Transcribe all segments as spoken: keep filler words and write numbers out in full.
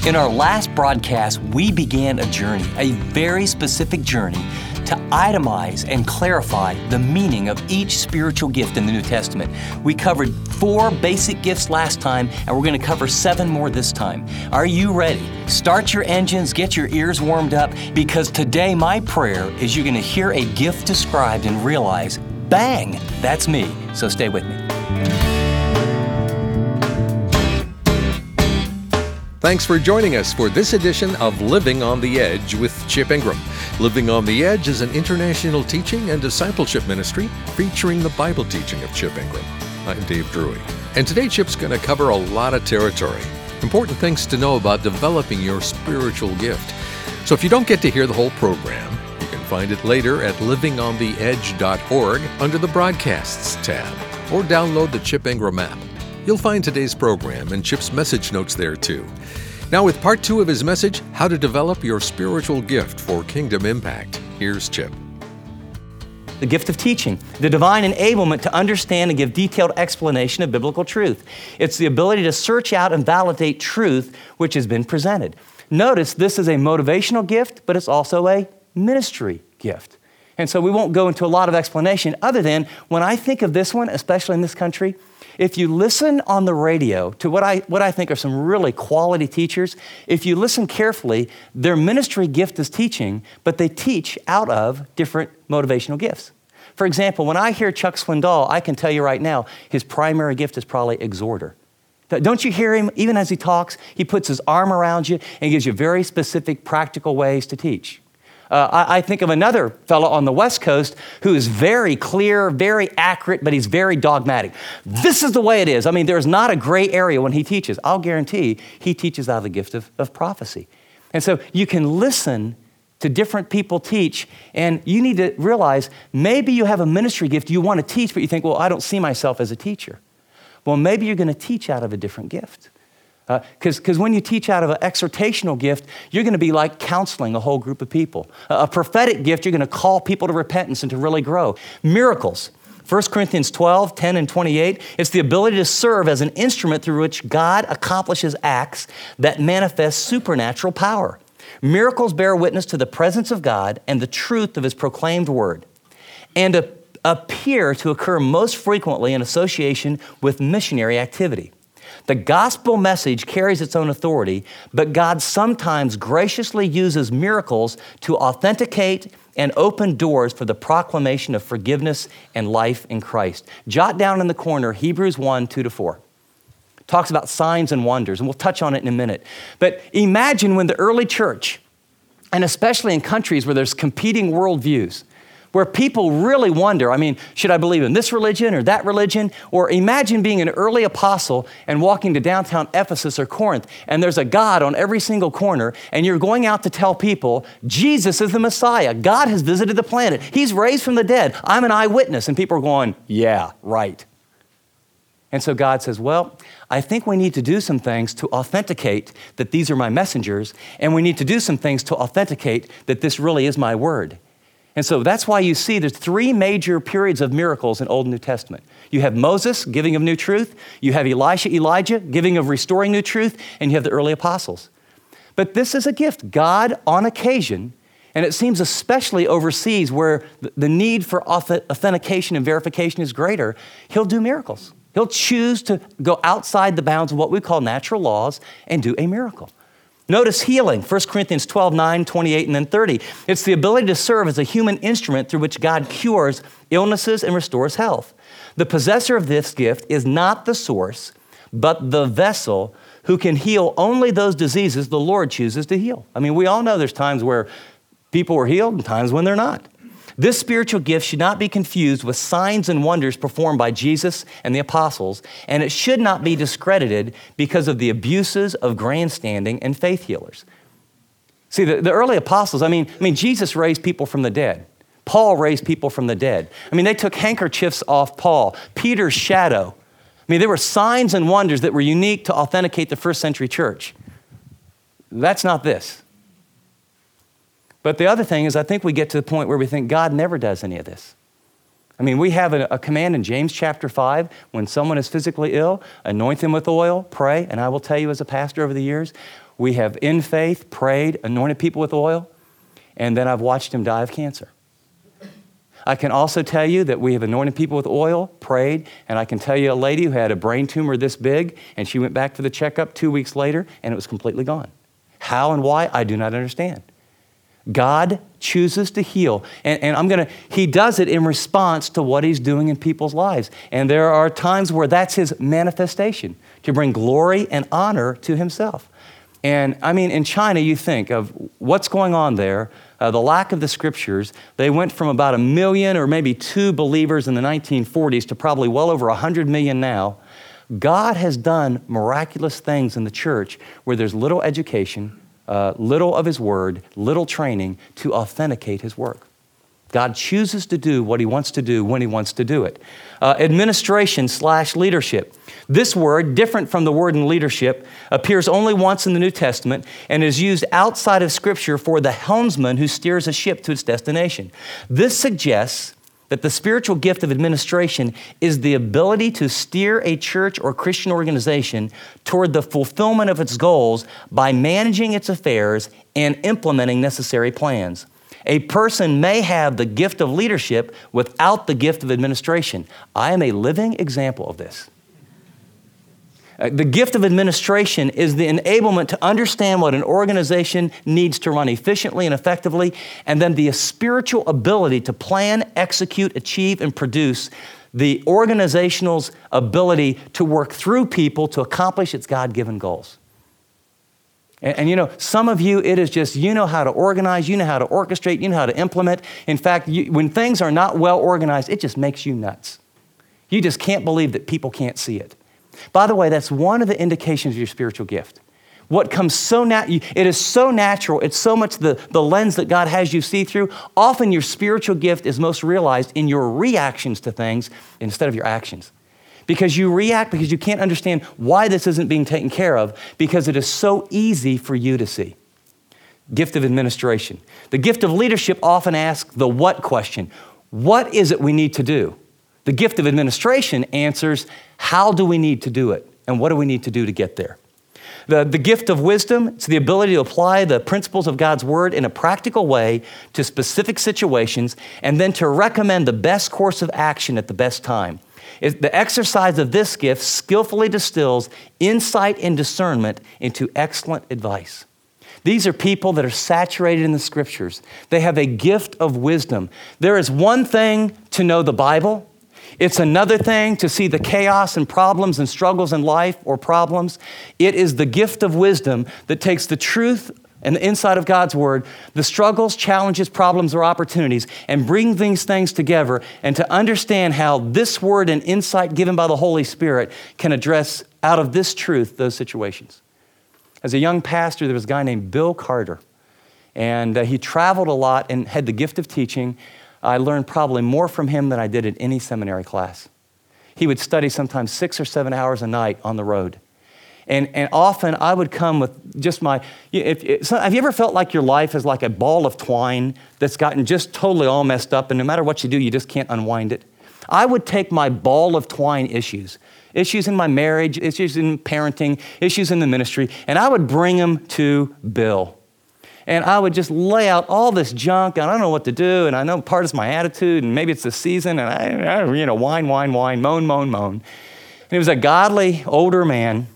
In our last broadcast, we began a journey, a very specific journey, to itemize and clarify the meaning of each spiritual gift in the New Testament. We covered four basic gifts last time, and we're going to cover seven more this time. Are you ready? Start your engines, get your ears warmed up, because today my prayer is you're going to hear a gift described and realize, bang, that's me. So stay with me. Thanks for joining us for this edition of Living on the Edge with Chip Ingram. Living on the Edge is an international teaching and discipleship ministry featuring the Bible teaching of Chip Ingram. I'm Dave Drury, and today Chip's going to cover a lot of territory. Important things to know about developing your spiritual gift. So if you don't get to hear the whole program, you can find it later at living on the edge dot org under the Broadcasts tab, or download the Chip Ingram app. You'll find today's program and Chip's message notes there too. Now with part two of his message, How to Develop Your Spiritual Gift for Kingdom Impact. Here's Chip. The gift of teaching, the divine enablement to understand and give detailed explanation of biblical truth. It's the ability to search out and validate truth which has been presented. Notice this is a motivational gift, but it's also a ministry gift. And so we won't go into a lot of explanation other than when I think of this one, especially in this country, if you listen on the radio to what I, what I think are some really quality teachers, if you listen carefully, their ministry gift is teaching, but they teach out of different motivational gifts. For example, when I hear Chuck Swindoll, I can tell you right now, his primary gift is probably exhorter. Don't you hear him, even as he talks, he puts his arm around you and gives you very specific, practical ways to teach. Uh, I, I think of another fellow on the West Coast who is very clear, very accurate, but he's very dogmatic. This is the way it is. I mean, there's not a gray area when he teaches. I'll guarantee he teaches out of the gift of, of prophecy. And so you can listen to different people teach, and you need to realize maybe you have a ministry gift you want to teach, but you think, well, I don't see myself as a teacher. Well, maybe you're going to teach out of a different gift. Because uh, when you teach out of an exhortational gift, you're going to be like counseling a whole group of people. Uh, a prophetic gift, you're going to call people to repentance and to really grow. Miracles, First Corinthians twelve, ten, and twenty-eight, it's the ability to serve as an instrument through which God accomplishes acts that manifest supernatural power. Miracles bear witness to the presence of God and the truth of His proclaimed word, and a, appear to occur most frequently in association with missionary activity. The gospel message carries its own authority, but God sometimes graciously uses miracles to authenticate and open doors for the proclamation of forgiveness and life in Christ. Jot down in the corner Hebrews one, two to four. Talks about signs and wonders, and we'll touch on it in a minute. But imagine when the early church, and especially in countries where there's competing worldviews, where people really wonder, I mean, should I believe in this religion or that religion? Or imagine being an early apostle and walking to downtown Ephesus or Corinth, and there's a God on every single corner, and you're going out to tell people, Jesus is the Messiah. God has visited the planet. He's raised from the dead. I'm an eyewitness. And people are going, yeah, right. And so God says, well, I think we need to do some things to authenticate that these are my messengers, and we need to do some things to authenticate that this really is my word. And so that's why you see there's three major periods of miracles in Old and New Testament. You have Moses, giving of new truth. You have Elisha, Elijah, giving of restoring new truth. And you have the early apostles. But this is a gift. God, on occasion, and it seems especially overseas where the need for authentication and verification is greater, He'll do miracles. He'll choose to go outside the bounds of what we call natural laws and do a miracle. Notice healing, First Corinthians twelve, nine, twenty-eight, and then thirty. It's the ability to serve as a human instrument through which God cures illnesses and restores health. The possessor of this gift is not the source, but the vessel who can heal only those diseases the Lord chooses to heal. I mean, we all know there's times where people are healed and times when they're not. This spiritual gift should not be confused with signs and wonders performed by Jesus and the apostles, and it should not be discredited because of the abuses of grandstanding and faith healers. See, the, the early apostles, I mean, I mean, Jesus raised people from the dead. Paul raised people from the dead. I mean, they took handkerchiefs off Paul, Peter's shadow. I mean, there were signs and wonders that were unique to authenticate the first century church. That's not this. But the other thing is I think we get to the point where we think God never does any of this. I mean, we have a, a command in James chapter five, when someone is physically ill, anoint them with oil, pray, and I will tell you as a pastor over the years, we have in faith prayed, anointed people with oil, and then I've watched them die of cancer. I can also tell you that we have anointed people with oil, prayed, and I can tell you a lady who had a brain tumor this big, and she went back for the checkup two weeks later, and it was completely gone. How and why, I do not understand. God chooses to heal, and, and I'm gonna, he does it in response to what he's doing in people's lives. And there are times where that's his manifestation, to bring glory and honor to himself. And I mean, in China, you think of what's going on there, uh, the lack of the scriptures. They went from about a million or maybe two believers in the nineteen forties to probably well over one hundred million now. God has done miraculous things in the church where there's little education, uh, little of his word, little training to authenticate his work. God chooses to do what he wants to do when he wants to do it. Uh, administration slash leadership. This word, different from the word in leadership, appears only once in the New Testament and is used outside of Scripture for the helmsman who steers a ship to its destination. This suggests that the spiritual gift of administration is the ability to steer a church or Christian organization toward the fulfillment of its goals by managing its affairs and implementing necessary plans. A person may have the gift of leadership without the gift of administration. I am a living example of this. Uh, the gift of administration is the enablement to understand what an organization needs to run efficiently and effectively, and then the spiritual ability to plan, execute, achieve, and produce the organizational's ability to work through people to accomplish its God-given goals. And, and you know, some of you, it is just, you know how to organize, you know how to orchestrate, you know how to implement. In fact, you, when things are not well organized, it just makes you nuts. You just can't believe that people can't see it. By the way, that's one of the indications of your spiritual gift. What comes so nat- it is so natural, it's so much the, the lens that God has you see through. Often your spiritual gift is most realized in your reactions to things instead of your actions. Because you react because you can't understand why this isn't being taken care of, because it is so easy for you to see. Gift of administration. The gift of leadership often asks the what question. What is it we need to do? The gift of administration answers, how do we need to do it? And what do we need to do to get there? The, the gift of wisdom, it's the ability to apply the principles of God's word in a practical way to specific situations, and then to recommend the best course of action at the best time. It, the exercise of this gift skillfully distills insight and discernment into excellent advice. These are people that are saturated in the scriptures. They have a gift of wisdom. There is one thing to know the Bible. It's another thing to see the chaos and problems and struggles in life or problems. It is the gift of wisdom that takes the truth and the insight of God's word, the struggles, challenges, problems, or opportunities, and bring these things together and to understand how this word and insight given by the Holy Spirit can address out of this truth those situations. As a young pastor, there was a guy named Bill Carter, and uh, he traveled a lot and had the gift of teaching. I learned probably more from him than I did in any seminary class. He would study sometimes six or seven hours a night on the road. And, and often I would come with just my, if, if, have you ever felt like your life is like a ball of twine that's gotten just totally all messed up, and no matter what you do, you just can't unwind it? I would take my ball of twine issues, issues in my marriage, issues in parenting, issues in the ministry, and I would bring them to Bill. And I would just lay out all this junk, and I don't know what to do, and I know part is my attitude, and maybe it's the season, and I, I you know, whine, whine, whine, moan, moan, moan. And he was a godly, older man.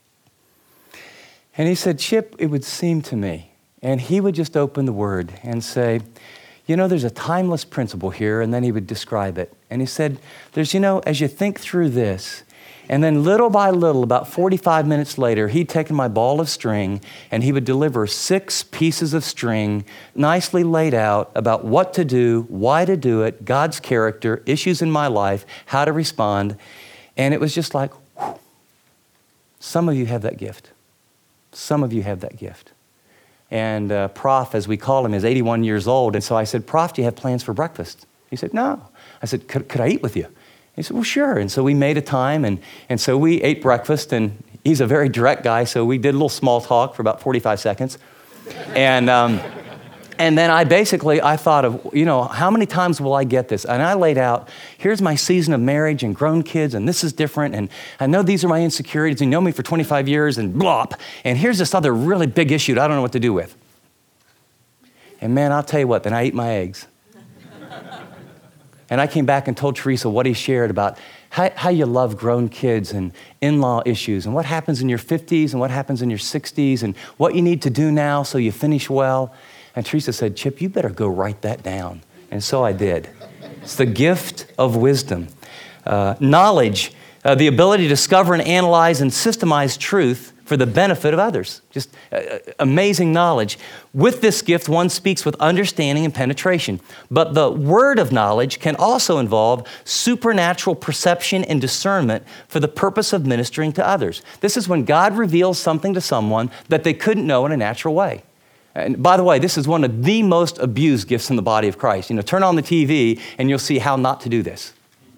And he said, Chip, it would seem to me, and he would just open the word and say, you know, there's a timeless principle here, and then he would describe it. And he said, there's, you know, as you think through this, and then little by little, about forty-five minutes later, he'd taken my ball of string and he would deliver six pieces of string nicely laid out about what to do, why to do it, God's character, issues in my life, how to respond. And it was just like, whew. Some of you have that gift. Some of you have that gift. And uh, Prof, as we call him, is eighty-one years old. And so I said, Prof, do you have plans for breakfast? He said, no. I said, could, could I eat with you? He said, well, sure. And so we made a time, and, and so we ate breakfast, and he's a very direct guy, so we did a little small talk for about forty-five seconds. And um, And then I basically, I thought of, you know, how many times will I get this? And I laid out, here's my season of marriage and grown kids, and this is different, and I know these are my insecurities, and you know me for twenty-five years, and blop. And here's this other really big issue that I don't know what to do with. And man, I'll tell you what, then I ate my eggs. And I came back and told Teresa what he shared about how, how you love grown kids and in-law issues, and what happens in your fifties, and what happens in your sixties, and what you need to do now so you finish well. And Teresa said, Chip, you better go write that down. And so I did. It's the gift of wisdom. Uh, knowledge, uh, the ability to discover and analyze and systemize truth for the benefit of others. Just uh, amazing knowledge. With this gift, one speaks with understanding and penetration. But the word of knowledge can also involve supernatural perception and discernment for the purpose of ministering to others. This is when God reveals something to someone that they couldn't know in a natural way. And by the way, this is one of the most abused gifts in the body of Christ. You know, turn on the T V and you'll see how not to do this.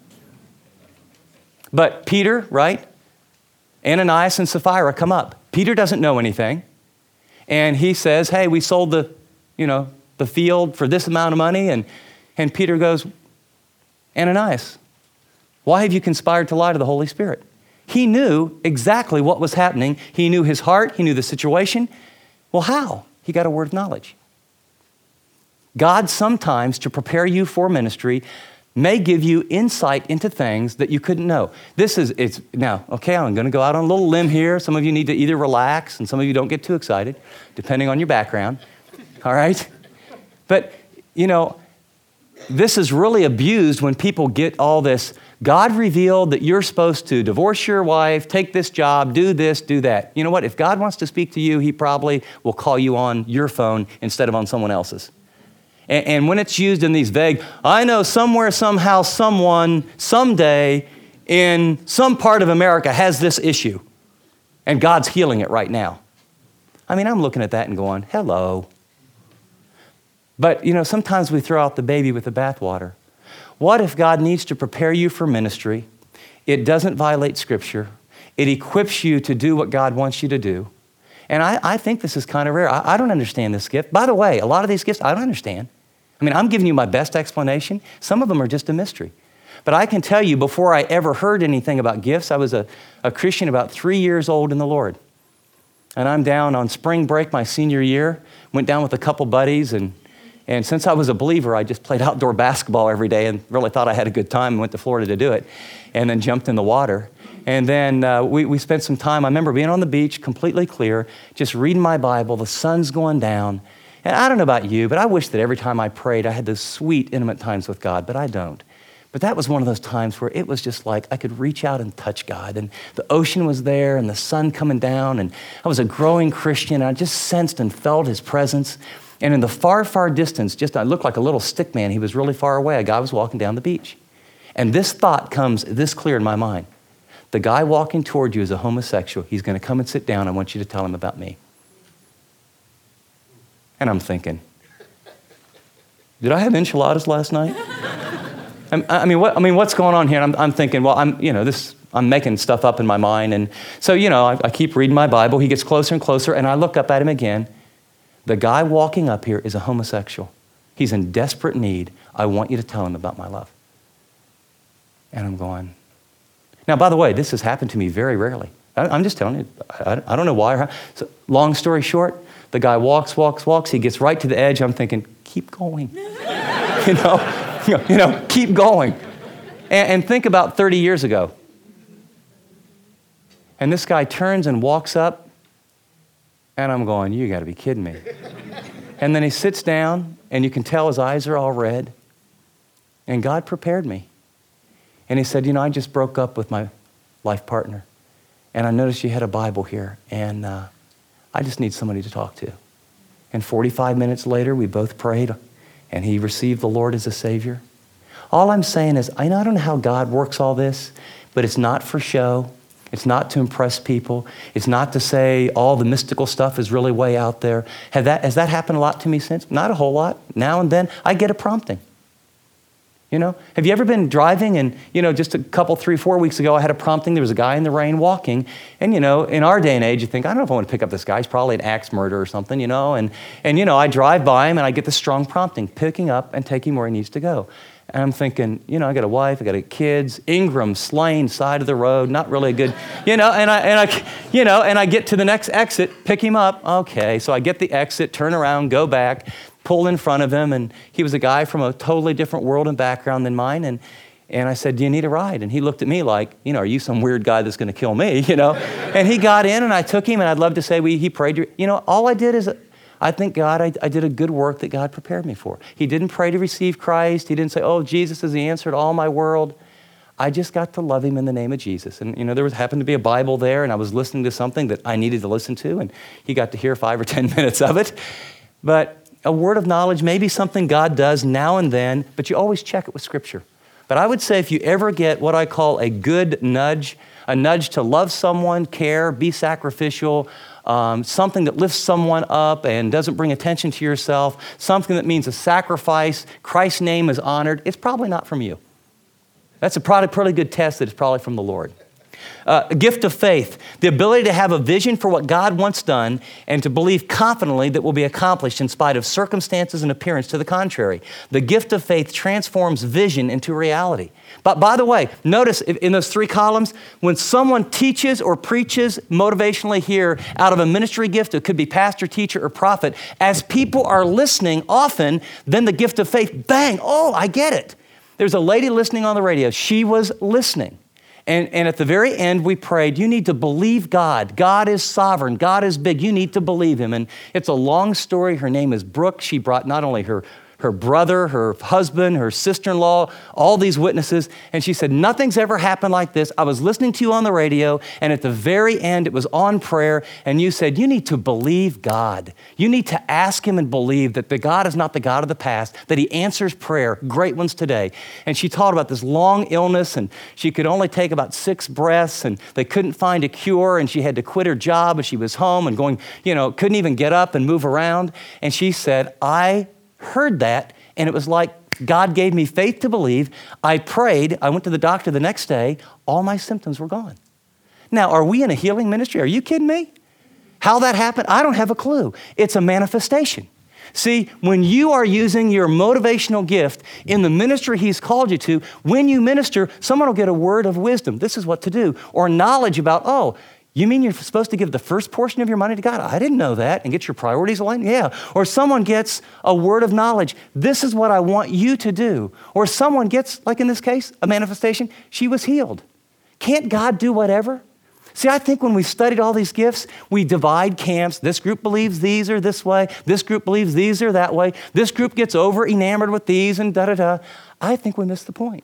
But Peter, right? Ananias and Sapphira come up. Peter doesn't know anything. And he says, hey, we sold the, you know, the field for this amount of money. And, and Peter goes, Ananias, why have you conspired to lie to the Holy Spirit? He knew exactly what was happening. He knew his heart. He knew the situation. Well, how? He got a word of knowledge. God sometimes, to prepare you for ministry, may give you insight into things that you couldn't know. This is, it's now, okay, I'm going to go out on a little limb here. Some of you need to either relax, and some of you don't get too excited, depending on your background, all right? But, you know, this is really abused when people get all this, God revealed that you're supposed to divorce your wife, take this job, do this, do that. You know what? If God wants to speak to you, he probably will call you on your phone instead of on someone else's. And, and when it's used in these vague, I know somewhere, somehow, someone, someday, in some part of America has this issue, and God's healing it right now. I mean, I'm looking at that and going, hello. But, you know, sometimes we throw out the baby with the bathwater. What if God needs to prepare you for ministry? It doesn't violate Scripture. It equips you to do what God wants you to do. And I, I think this is kind of rare. I, I don't understand this gift. By the way, a lot of these gifts, I don't understand. I mean, I'm giving you my best explanation. Some of them are just a mystery. But I can tell you, before I ever heard anything about gifts, I was a, a Christian about three years old in the Lord. And I'm down on spring break my senior year, went down with a couple buddies, and And since I was a believer, I just played outdoor basketball every day and really thought I had a good time and went to Florida to do it, and then jumped in the water. And then uh, we, we spent some time. I remember being on the beach, completely clear, just reading my Bible. The sun's going down. And I don't know about you, but I wish that every time I prayed, I had those sweet, intimate times with God, but I don't. But that was one of those times where it was just like I could reach out and touch God. And the ocean was there and the sun coming down. And I was a growing Christian. And I just sensed and felt his presence. And in the far, far distance, just I looked like a little stick man. He was really far away. A guy was walking down the beach. And this thought comes this clear in my mind. The guy walking toward you is a homosexual. He's going to come and sit down. I want you to tell him about me. And I'm thinking, did I have enchiladas last night? I mean, what, I mean, what's going on here? I'm, I'm thinking, well, I'm, you know, this, I'm making stuff up in my mind. And so, you know, I, I keep reading my Bible. He gets closer and closer, and I look up at him again. The guy walking up here is a homosexual. He's in desperate need. I want you to tell him about my love. And I'm going. Now, by the way, this has happened to me very rarely. I, I'm just telling you, I, I don't know why. Or how. So, long story short, the guy walks, walks, walks. He gets right to the edge. I'm thinking, keep going. you know, you know, you know, keep going. And, and think about thirty years ago. And this guy turns and walks up. And I'm going, you got to be kidding me. And then he sits down, and you can tell his eyes are all red. And God prepared me. And he said, you know, I just broke up with my life partner. And I noticed you had a Bible here. And uh, I just need somebody to talk to. And forty-five minutes later, we both prayed. And he received the Lord as a Savior. All I'm saying is, I don't know how God works all this, but it's not for show. It's not to impress people. It's not to say all the mystical stuff is really way out there. Have that, has that happened a lot to me since? Not a whole lot. Now and then, I get a prompting. You know, have you ever been driving and, you know, just a couple, three, four weeks ago, I had a prompting. There was a guy in the rain walking. And, you know, in our day and age, you think, I don't know if I want to pick up this guy. He's probably an axe murderer or something, you know. And, and, you know, I drive by him and I get this strong prompting, picking up and taking where he needs to go. And I'm thinking, you know, I got a wife, I got kids, Ingram, Slane, side of the road, not really a good, you know, and I, and I, you know, and I get to the next exit, pick him up. Okay, so I get the exit, turn around, go back, pull in front of him, and he was a guy from a totally different world and background than mine, and and I said, do you need a ride? And he looked at me like, you know, are you some weird guy that's going to kill me, you know? And he got in, and I took him, and I'd love to say we he prayed. You know, all I did is, I think God, I, I did a good work that God prepared me for. He didn't pray to receive Christ. He didn't say, oh, Jesus is the answer to all my world. I just got to love him in the name of Jesus. And, you know, there was happened to be a Bible there, and I was listening to something that I needed to listen to, and he got to hear five or ten minutes of it. But a word of knowledge may be something God does now and then, but you always check it with Scripture. But I would say if you ever get what I call a good nudge, a nudge to love someone, care, be sacrificial, um, something that lifts someone up and doesn't bring attention to yourself, something that means a sacrifice, Christ's name is honored, it's probably not from you. That's a probably pretty good test that it's probably from the Lord. Uh, a gift of faith, the ability to have a vision for what God wants done and to believe confidently that will be accomplished in spite of circumstances and appearance to the contrary. The gift of faith transforms vision into reality. But by the way, notice in those three columns, when someone teaches or preaches motivationally here out of a ministry gift, it could be pastor, teacher, or prophet, as people are listening often, then the gift of faith, bang, oh, I get it. There's a lady listening on the radio. She was listening. And, and at the very end, we prayed, you need to believe God. God is sovereign. God is big. You need to believe him. And it's a long story. Her name is Brooke. She brought not only her her brother, her husband, her sister-in-law, all these witnesses. And she said, nothing's ever happened like this. I was listening to you on the radio, and at the very end, it was on prayer, and you said, you need to believe God. You need to ask him and believe that the God is not the God of the past, that he answers prayer, great ones today. And she taught about this long illness, and she could only take about six breaths, and they couldn't find a cure, and she had to quit her job, and she was home and going, you know, couldn't even get up and move around. And she said, I heard that, and it was like God gave me faith to believe. I prayed. I went to the doctor the next day. All my symptoms were gone. Now, are we in a healing ministry? Are you kidding me? How that happened? I don't have a clue. It's a manifestation. See, when you are using your motivational gift in the ministry he's called you to, when you minister, someone will get a word of wisdom. This is what to do. Or knowledge about, oh, you mean you're supposed to give the first portion of your money to God? I didn't know that. And get your priorities aligned? Yeah. Or someone gets a word of knowledge. This is what I want you to do. Or someone gets, like in this case, a manifestation. She was healed. Can't God do whatever? See, I think when we studied all these gifts, we divide camps. This group believes these are this way. This group believes these are that way. This group gets over enamored with these and da-da-da. I think we missed the point.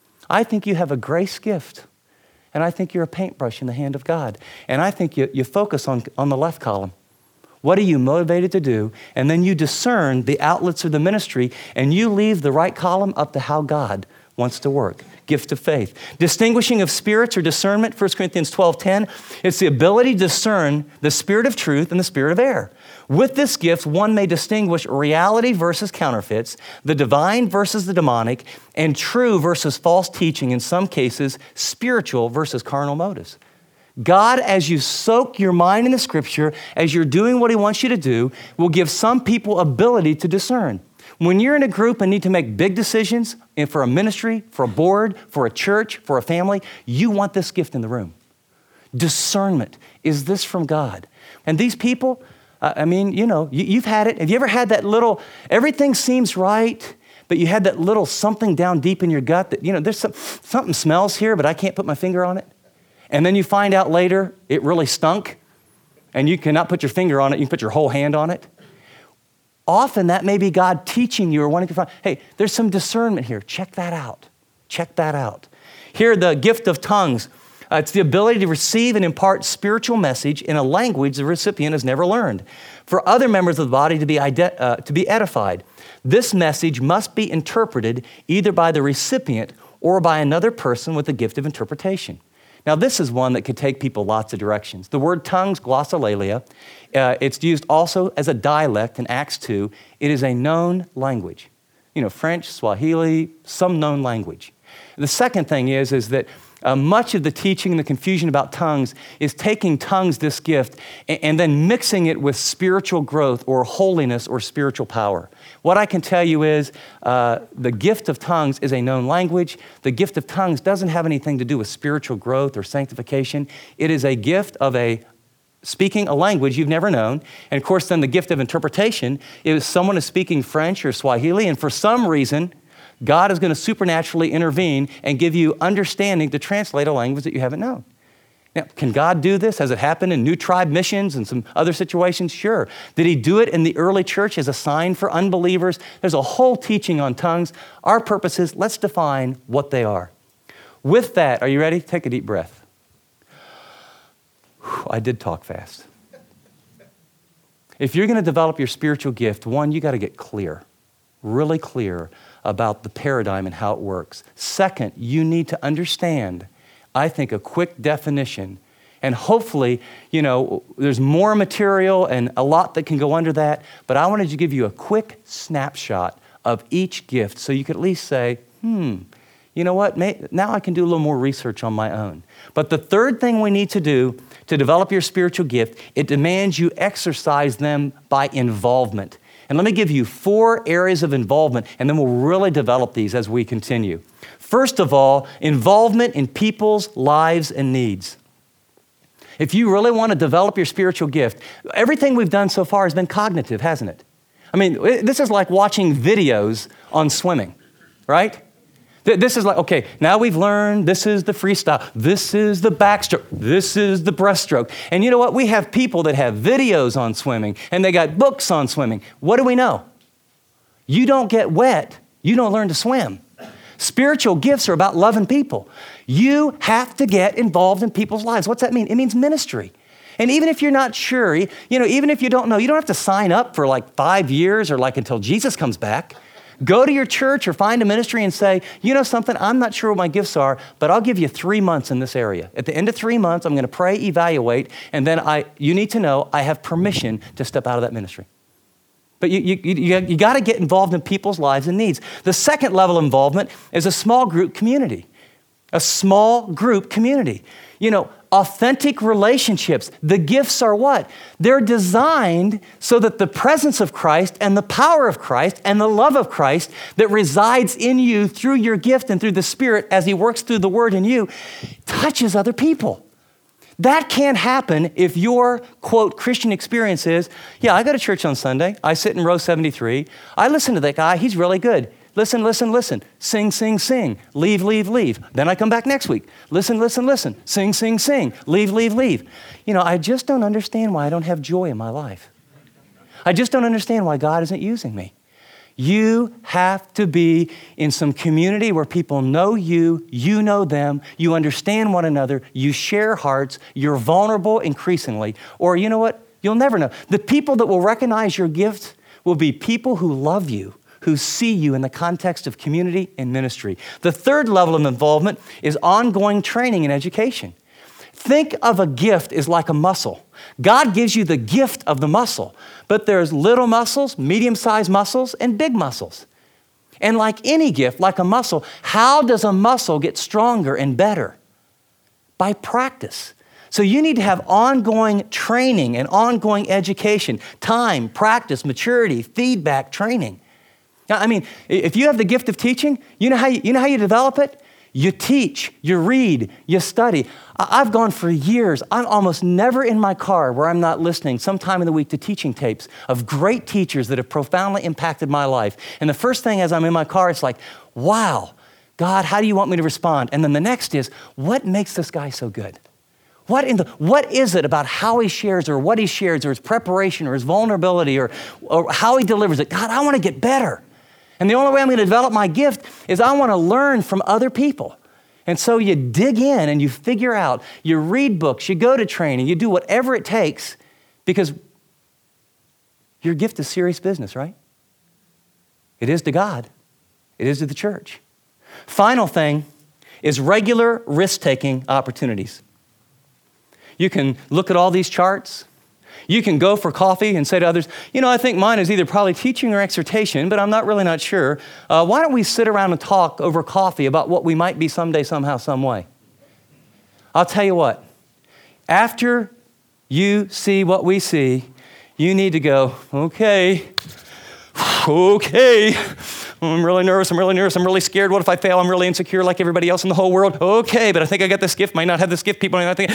I think you have a grace gift. And I think you're a paintbrush in the hand of God. And I think you, you focus on, on the left column. What are you motivated to do? And then you discern the outlets of the ministry, and you leave the right column up to how God wants to work. Gift of faith. Distinguishing of spirits or discernment, First Corinthians twelve ten. It's the ability to discern the spirit of truth and the spirit of error. With this gift, one may distinguish reality versus counterfeits, the divine versus the demonic, and true versus false teaching, in some cases, spiritual versus carnal motives. God, as you soak your mind in the Scripture, as you're doing what he wants you to do, will give some people ability to discern. When you're in a group and need to make big decisions for a ministry, for a board, for a church, for a family, you want this gift in the room. Discernment. Is this from God? And these people, uh, I mean, you know, you, you've had it. Have you ever had that little, everything seems right, but you had that little something down deep in your gut that, you know, there's some, something smells here, but I can't put my finger on it. And then you find out later it really stunk, and you cannot put your finger on it. You can put your whole hand on it. Often that may be God teaching you or wanting to find, hey, there's some discernment here. Check that out. Check that out. Here, the gift of tongues. Uh, it's the ability to receive and impart spiritual message in a language the recipient has never learned. For other members of the body to be, ide- uh, to be edified, this message must be interpreted either by the recipient or by another person with the gift of interpretation. Now, this is one that could take people lots of directions. The word tongues, glossolalia, uh, it's used also as a dialect in Acts two. It is a known language. You know, French, Swahili, some known language. The second thing is, is that uh, much of the teaching and the confusion about tongues is taking tongues, this gift, and, and then mixing it with spiritual growth or holiness or spiritual power. What I can tell you is uh, the gift of tongues is a known language. The gift of tongues doesn't have anything to do with spiritual growth or sanctification. It is a gift of a speaking a language you've never known. And of course, then the gift of interpretation is someone is speaking French or Swahili, and for some reason, God is going to supernaturally intervene and give you understanding to translate a language that you haven't known. Now, can God do this? Has it happened in New Tribe missions and some other situations? Sure. Did he do it in the early church as a sign for unbelievers? There's a whole teaching on tongues. Our purpose is, let's define what they are. With that, are you ready? Take a deep breath. Whew, I did talk fast. If you're going to develop your spiritual gift, one, you got to get clear, really clear about the paradigm and how it works. Second, you need to understand, I think, a quick definition. And hopefully, you know, there's more material and a lot that can go under that, but I wanted to give you a quick snapshot of each gift so you could at least say, hmm, you know what, May, now I can do a little more research on my own. But the third thing we need to do to develop your spiritual gift, it demands you exercise them by involvement. And let me give you four areas of involvement, and then we'll really develop these as we continue. First of all, involvement in people's lives and needs. If you really want to develop your spiritual gift, everything we've done so far has been cognitive, hasn't it? I mean, this is like watching videos on swimming, right? This is like, okay, now we've learned this is the freestyle, this is the backstroke, this is the breaststroke. And you know what? We have people that have videos on swimming and they got books on swimming. What do we know? You don't get wet, you don't learn to swim. Spiritual gifts are about loving people. You have to get involved in people's lives. What's that mean? It means ministry. And even if you're not sure, you know, even if you don't know, you don't have to sign up for like five years or like until Jesus comes back. Go to your church or find a ministry and say, you know something, I'm not sure what my gifts are, but I'll give you three months in this area. At the end of three months, I'm going to pray, evaluate, and then I, you need to know I have permission to step out of that ministry. But you, you, you, you got to get involved in people's lives and needs. The second level of involvement is a small group community. A small group community. You know, authentic relationships. The gifts are what? They're designed so that the presence of Christ and the power of Christ and the love of Christ that resides in you through your gift and through the Spirit as he works through the Word in you touches other people. That can't happen if your, quote, Christian experience is, yeah, I go to church on Sunday. I sit in row seventy-three. I listen to that guy. He's really good. Listen, listen, listen. Sing, sing, sing. Leave, leave, leave. Then I come back next week. Listen, listen, listen. Sing, sing, sing. Leave, leave, leave. You know, I just don't understand why I don't have joy in my life. I just don't understand why God isn't using me. You have to be in some community where people know you, you know them, you understand one another, you share hearts, you're vulnerable increasingly, or you know what? You'll never know. The people that will recognize your gift will be people who love you, who see you in the context of community and ministry. The third level of involvement is ongoing training and education. Think of a gift as like a muscle. God gives you the gift of the muscle, but there's little muscles, medium-sized muscles, and big muscles. And like any gift, like a muscle, how does a muscle get stronger and better? By practice. So you need to have ongoing training and ongoing education, time, practice, maturity, feedback, training. Now, I mean, if you have the gift of teaching, you know how you, you know how you develop it? You teach, you read, you study. I've gone for years. I'm almost never in my car where I'm not listening sometime in the week to teaching tapes of great teachers that have profoundly impacted my life. And the first thing as I'm in my car, it's like, wow, God, how do you want me to respond? And then the next is, what makes this guy so good? What in the what is it about how he shares or what he shares or his preparation or his vulnerability or, or how he delivers it? God, I want to get better. And the only way I'm going to develop my gift is I want to learn from other people. And so you dig in and you figure out, you read books, you go to training, you do whatever it takes because your gift is serious business, right? It is to God. It is to the church. Final thing is regular risk-taking opportunities. You can look at all these charts. You can go for coffee and say to others, you know, I think mine is either probably teaching or exhortation, but I'm not really not sure. Uh, why don't we sit around and talk over coffee about what we might be someday, somehow, some way? I'll tell you what, after you see what we see, you need to go, okay, okay, I'm really nervous, I'm really nervous, I'm really scared. What if I fail? I'm really insecure like everybody else in the whole world. Okay, but I think I got this gift, might not have this gift, people might not think.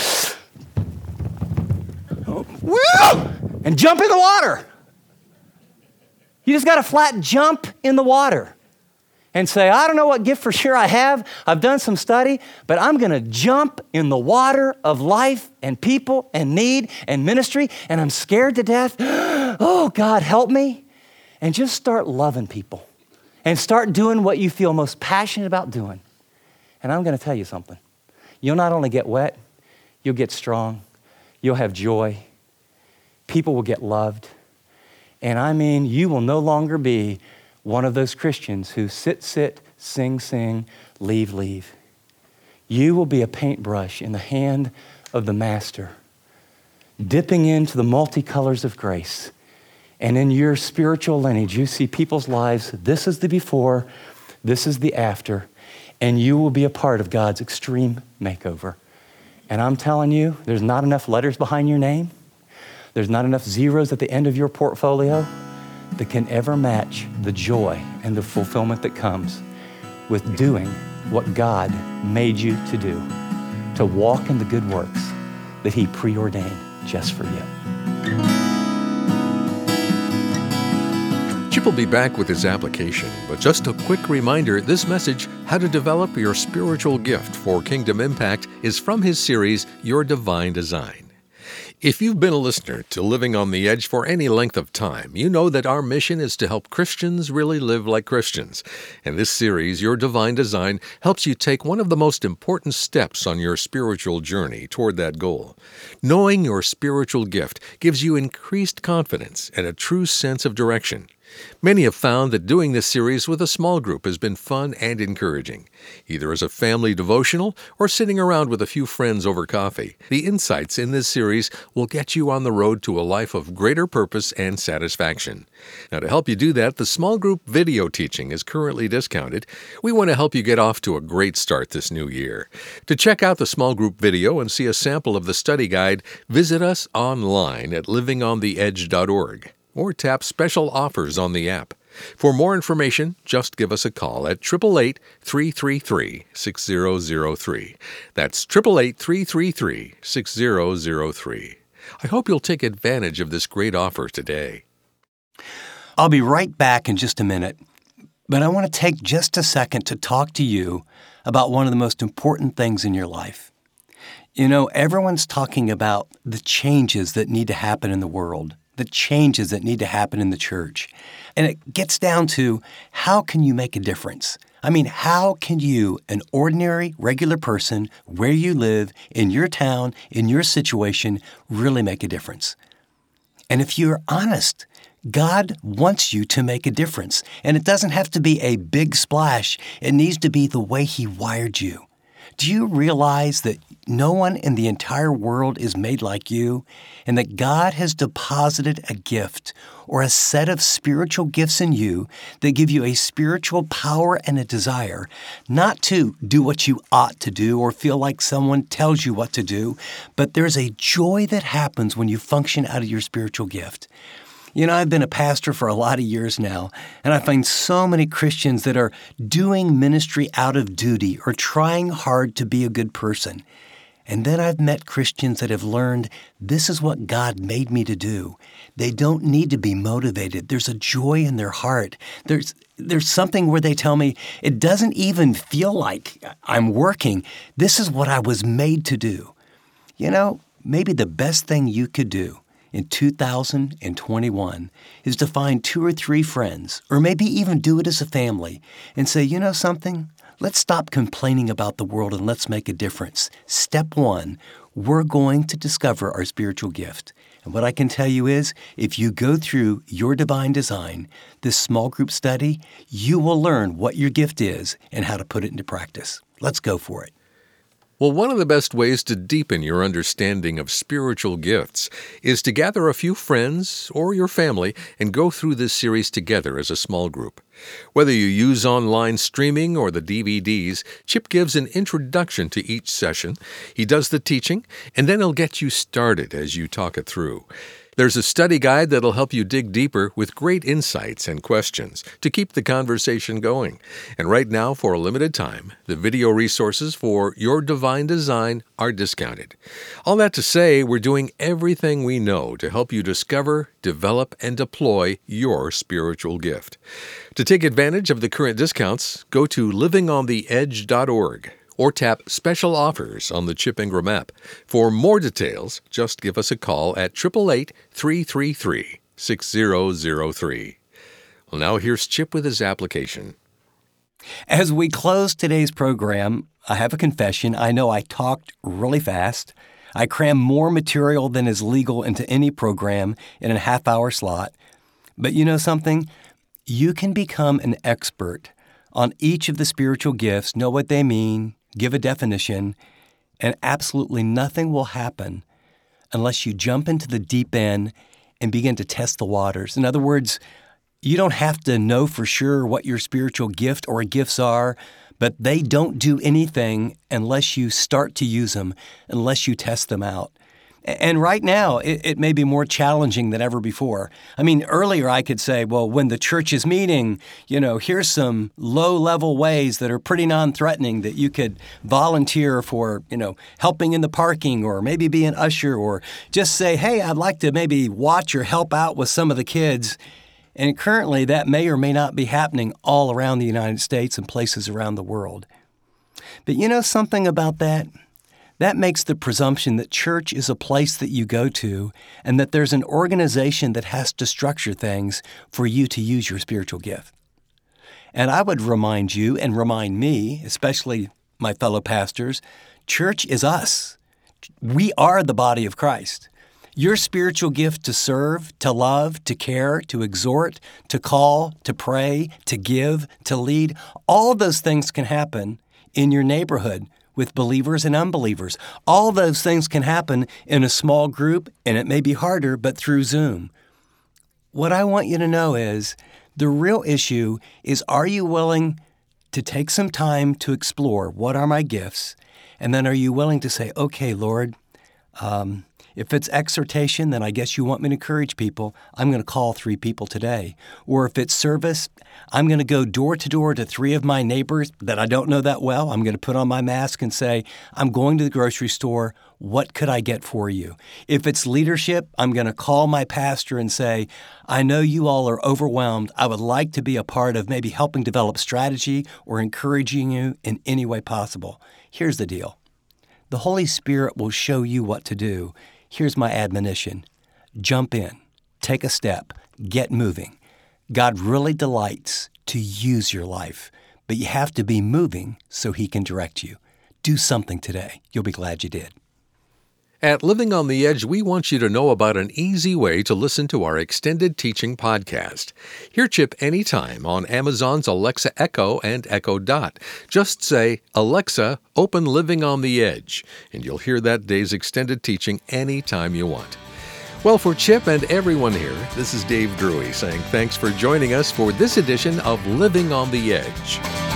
Woo! And jump in the water. You just got to flat jump in the water and say, I don't know what gift for sure I have. I've done some study, but I'm going to jump in the water of life and people and need and ministry, and I'm scared to death. Oh, God, help me. And just start loving people and start doing what you feel most passionate about doing. And I'm going to tell you something. You'll not only get wet, you'll get strong, you'll have joy, people will get loved, and I mean, you will no longer be one of those Christians who sit, sit, sing, sing, leave, leave. You will be a paintbrush in the hand of the Master, dipping into the multicolors of grace. And in your spiritual lineage, you see people's lives. This is the before, this is the after, and you will be a part of God's extreme makeover. And I'm telling you, there's not enough letters behind your name. There's not enough zeros at the end of your portfolio that can ever match the joy and the fulfillment that comes with doing what God made you to do, to walk in the good works that He preordained just for you. Chip will be back with his application, but just a quick reminder, this message, How to Develop Your Spiritual Gift for Kingdom Impact, is from his series, Your Divine Design. If you've been a listener to Living on the Edge for any length of time, you know that our mission is to help Christians really live like Christians. And this series, Your Divine Design, helps you take one of the most important steps on your spiritual journey toward that goal. Knowing your spiritual gift gives you increased confidence and a true sense of direction. Many have found that doing this series with a small group has been fun and encouraging, either as a family devotional or sitting around with a few friends over coffee. The insights in this series will get you on the road to a life of greater purpose and satisfaction. Now, to help you do that, the small group video teaching is currently discounted. We want to help you get off to a great start this new year. To check out the small group video and see a sample of the study guide, visit us online at living on the edge dot org. or tap special offers on the app. For more information, just give us a call at eight eight eight, three three three, six zero zero three. That's eight eight eight, three three three, six zero zero three. I hope you'll take advantage of this great offer today. I'll be right back in just a minute, but I want to take just a second to talk to you about one of the most important things in your life. You know, everyone's talking about the changes that need to happen in the world, the changes that need to happen in the church. And it gets down to, how can you make a difference? I mean, how can you, an ordinary, regular person, where you live, in your town, in your situation, really make a difference? And if you're honest, God wants you to make a difference. And it doesn't have to be a big splash. It needs to be the way He wired you. Do you realize that no one in the entire world is made like you, and that God has deposited a gift or a set of spiritual gifts in you that give you a spiritual power and a desire, not to do what you ought to do or feel like someone tells you what to do, but there's a joy that happens when you function out of your spiritual gift. You know, I've been a pastor for a lot of years now, and I find so many Christians that are doing ministry out of duty or trying hard to be a good person. And then I've met Christians that have learned, this is what God made me to do. They don't need to be motivated. There's a joy in their heart. There's there's something where they tell me, it doesn't even feel like I'm working. This is what I was made to do. You know, maybe the best thing you could do in two thousand twenty-one is to find two or three friends, or maybe even do it as a family, and say, you know something? Let's stop complaining about the world and let's make a difference. Step one, we're going to discover our spiritual gift. And what I can tell you is, if you go through Your Divine Design, this small group study, you will learn what your gift is and how to put it into practice. Let's go for it. Well, one of the best ways to deepen your understanding of spiritual gifts is to gather a few friends or your family and go through this series together as a small group. Whether you use online streaming or the D V Ds, Chip gives an introduction to each session. He does the teaching, and then he'll get you started as you talk it through. There's a study guide that'll help you dig deeper with great insights and questions to keep the conversation going. And right now, for a limited time, the video resources for Your Divine Design are discounted. All that to say, we're doing everything we know to help you discover, develop, and deploy your spiritual gift. To take advantage of the current discounts, go to living on the edge dot org. or tap Special Offers on the Chip Ingram app. For more details, just give us a call at eight eight eight, three three three, six zero zero three. Well, now here's Chip with his application. As we close today's program, I have a confession. I know I talked really fast. I crammed more material than is legal into any program in a half-hour slot. But you know something? You can become an expert on each of the spiritual gifts, know what they mean, give a definition, and absolutely nothing will happen unless you jump into the deep end and begin to test the waters. In other words, you don't have to know for sure what your spiritual gift or gifts are, but they don't do anything unless you start to use them, unless you test them out. And right now, it, it may be more challenging than ever before. I mean, earlier I could say, well, when the church is meeting, you know, here's some low-level ways that are pretty non-threatening that you could volunteer for, you know, helping in the parking or maybe be an usher or just say, hey, I'd like to maybe watch or help out with some of the kids. And currently, that may or may not be happening all around the United States and places around the world. But you know something about that? That makes the presumption that church is a place that you go to and that there's an organization that has to structure things for you to use your spiritual gift. And I would remind you and remind me, especially my fellow pastors, church is us. We are the body of Christ. Your spiritual gift to serve, to love, to care, to exhort, to call, to pray, to give, to lead, all those things can happen in your neighborhood with believers and unbelievers. All those things can happen in a small group, and it may be harder, but through Zoom. What I want you to know is the real issue is, are you willing to take some time to explore what are my gifts? And then are you willing to say, okay, Lord, um, if it's exhortation, then I guess you want me to encourage people. I'm going to call three people today. Or if it's service, I'm going to go door to door to three of my neighbors that I don't know that well. I'm going to put on my mask and say, I'm going to the grocery store. What could I get for you? If it's leadership, I'm going to call my pastor and say, I know you all are overwhelmed. I would like to be a part of maybe helping develop strategy or encouraging you in any way possible. Here's the deal. The Holy Spirit will show you what to do. Here's my admonition. Jump in, take a step, get moving. God really delights to use your life, but you have to be moving so He can direct you. Do something today. You'll be glad you did. At Living on the Edge, we want you to know about an easy way to listen to our extended teaching podcast. Hear Chip anytime on Amazon's Alexa Echo and Echo Dot. Just say, Alexa, open Living on the Edge, and you'll hear that day's extended teaching anytime you want. Well, for Chip and everyone here, this is Dave Drury saying thanks for joining us for this edition of Living on the Edge.